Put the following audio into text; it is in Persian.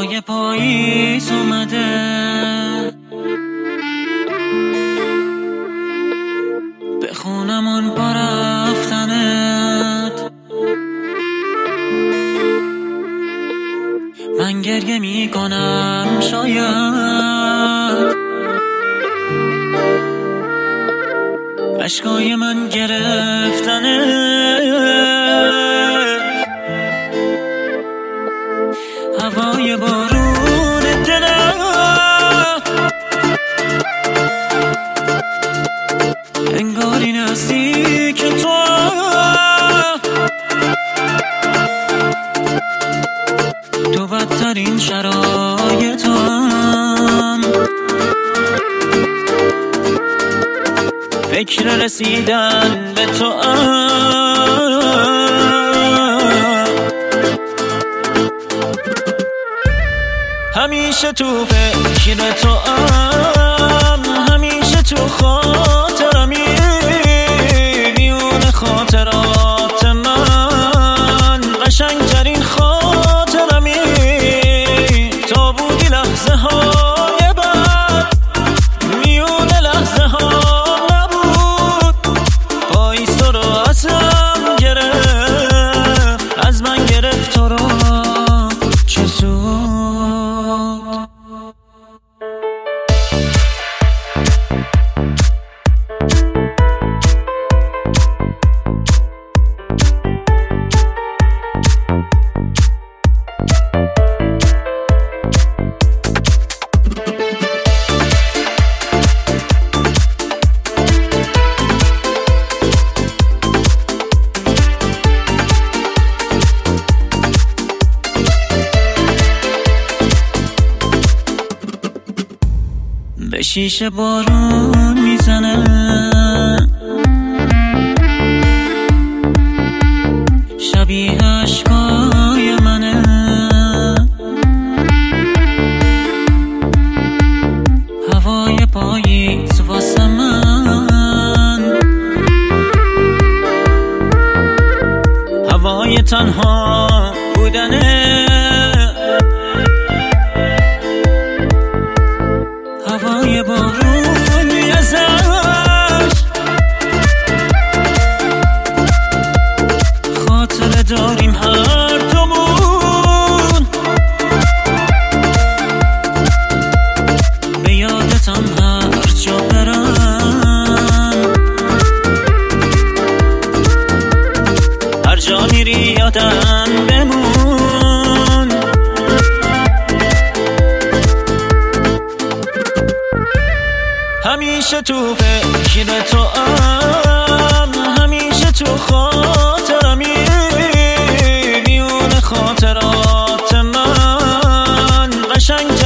هوای پاییز اومده، به خونمون پا رفتنت. من گریه میکنم شاید اشکای من گرفتنت. هوای بارون دلم انگاری نزدیک تو، تو بدترین شرایطم، فکر رسیدن به تو همیشه تو فکر تو همیشه تو خاطرمی، میون خاطرات من قشنگترین خاطرمی. تا بودی لحظه های بعد میون لحظه ها نبود، پاییز تو رو ازم گرفت، از من گرفت تو رو، چه سود. به شیشه بارون میزنه، شبیه اشکای منه. هوای پاییز واسه من، هوای تنها بودنه. هوای بارون ازش خاطره داریم هر دومون، به یادتم هر جا برم، هر جا میری یادم بمون. همیشه تو فکر تو همیشه تو خاطرمی، میون خاطرات من قشنگ